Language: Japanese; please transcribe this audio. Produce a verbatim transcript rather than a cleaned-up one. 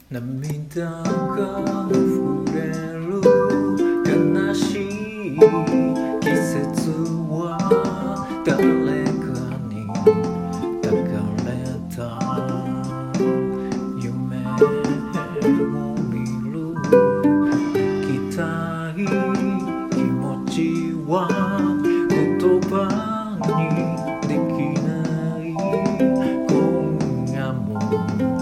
涙が溢れる悲しい季節は誰かに抱かれた夢を見る聞きたい気持ちは言葉にできない今夜も